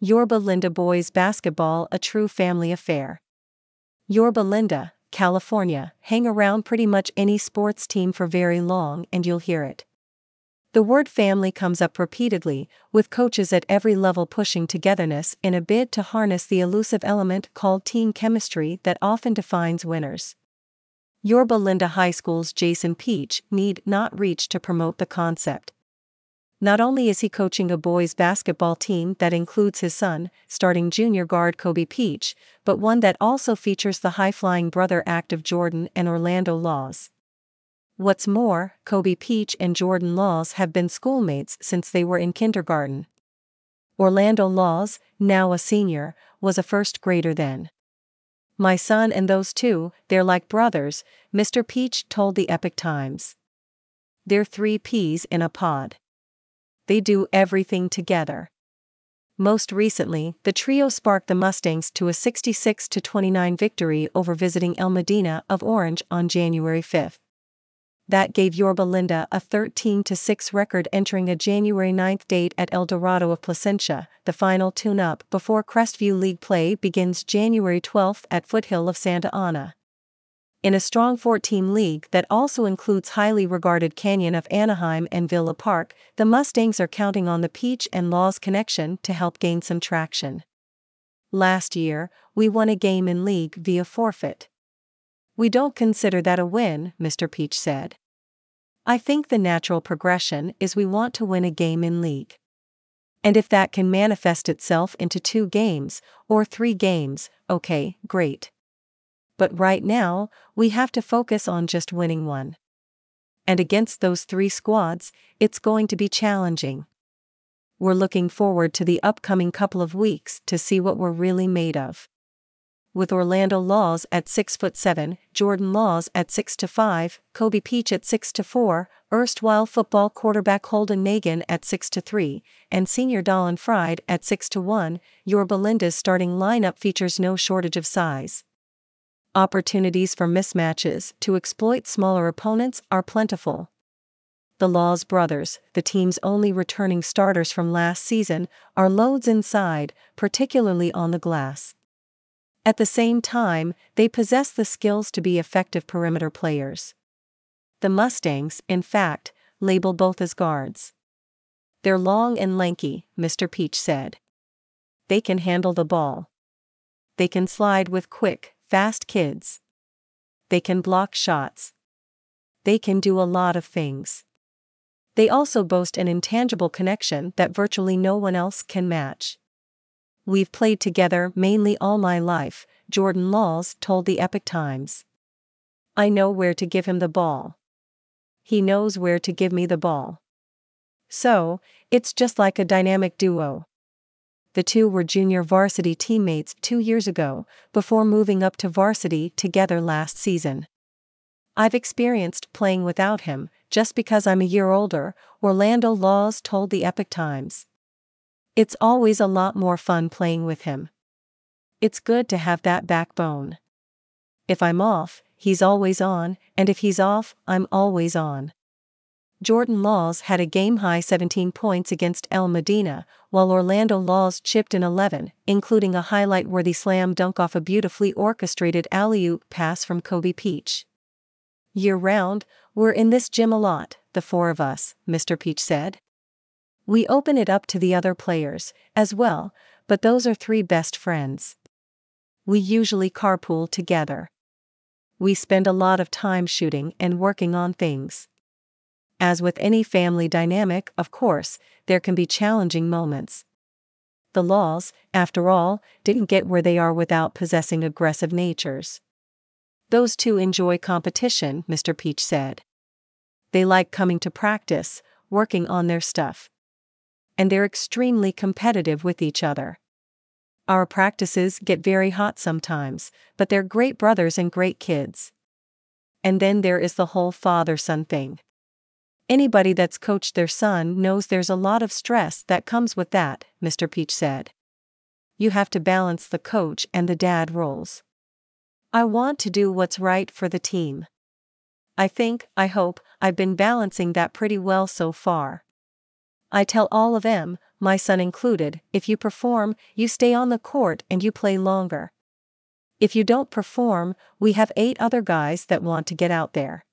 Yorba Linda boys basketball, a true family affair. Yorba Linda, California. Hang around pretty much any sports team for very long and you'll hear it. The word family comes up repeatedly, with coaches at every level pushing togetherness in a bid to harness the elusive element called team chemistry that often defines winners. Yorba Linda High School's Jason Peach need not reach to promote the concept. Not only is he coaching a boys' basketball team that includes his son, starting junior guard Kobe Peach, but one that also features the high-flying brother act of Jordan and Orlando Laws. What's more, Kobe Peach and Jordan Laws have been schoolmates since they were in kindergarten. Orlando Laws, now a senior, was a first grader then. "My son and those two, they're like brothers," Mr. Peach told the Epoch Times. "They're three peas in a pod. They do everything together." Most recently, the trio sparked the Mustangs to a 66-29 victory over visiting El Medina of Orange on January 5. That gave Yorba Linda a 13-6 record entering a January 9 date at El Dorado of Placentia, the final tune-up before Crestview League play begins January 12 at Foothill of Santa Ana. In a strong 4-team league that also includes highly regarded Canyon of Anaheim and Villa Park, the Mustangs are counting on the Peach and Laws connection to help gain some traction. "Last year, we won a game in league via forfeit. We don't consider that a win," Mr. Peach said. "I think the natural progression is we want to win a game in league. And if that can manifest itself into 2 games, or 3 games, okay, great. But right now, we have to focus on just winning one. And against those 3 squads, it's going to be challenging. We're looking forward to the upcoming couple of weeks to see what we're really made of." With Orlando Laws at 6'7", Jordan Laws at 6'5", Kobe Peach at 6'4", erstwhile football quarterback Holden Nagin at 6'3", and senior Dallin Fried at 6'1", Yorba Linda's starting lineup features no shortage of size. Opportunities for mismatches to exploit smaller opponents are plentiful. The Laws brothers, the team's only returning starters from last season, are loads inside, particularly on the glass. At the same time, they possess the skills to be effective perimeter players. The Mustangs, in fact, label both as guards. "They're long and lanky," Mr. Peach said. "They can handle the ball. They can slide with quick, fast kids. They can block shots. They can do a lot of things. They also boast an intangible connection that virtually no one else can match. We've played together mainly all my life," Jordan Laws told the Epoch Times. "I know where to give him the ball. He knows where to give me the ball. So, it's just like a dynamic duo." The two were junior varsity teammates 2 years ago, before moving up to varsity together last season. "I've experienced playing without him, just because I'm a year older," Orlando Laws told the Epoch Times. "It's always a lot more fun playing with him. It's good to have that backbone. If I'm off, he's always on, and if he's off, I'm always on." Jordan Laws had a game-high 17 points against El Medina, while Orlando Laws chipped in 11, including a highlight-worthy slam dunk off a beautifully orchestrated alley-oop pass from Kobe Peach. "Year-round, we're in this gym a lot, the 4 of us," Mr. Peach said. "We open it up to the other players, as well, but those are 3 best friends. We usually carpool together. We spend a lot of time shooting and working on things. As with any family dynamic, of course, there can be challenging moments. The Laws, after all, didn't get where they are without possessing aggressive natures. Those 2 enjoy competition," Mr. Peach said. "They like coming to practice, working on their stuff. And they're extremely competitive with each other. Our practices get very hot sometimes, but they're great brothers and great kids. And then there is the whole father-son thing. Anybody that's coached their son knows there's a lot of stress that comes with that," Mr. Peach said. "You have to balance the coach and the dad roles. I want to do what's right for the team. I hope, I've been balancing that pretty well so far. I tell all of 'em, my son included, if you perform, you stay on the court and you play longer. If you don't perform, we have 8 other guys that want to get out there.